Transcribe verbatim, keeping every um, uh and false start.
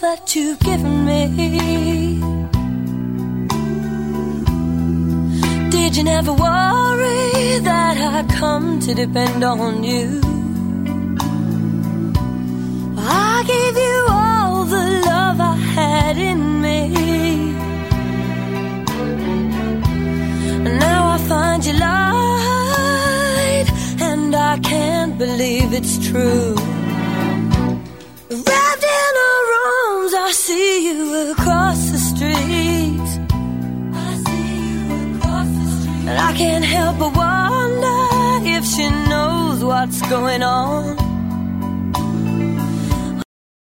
that you've given me. Did you never worry that I'd come to depend on you? I gave you all the love I had in me. Now I find you lied, and I can't believe it's true. Wrapped in her arms, I see you across the street. I see you across the street. And I can't help but wonder if she knows what's going on.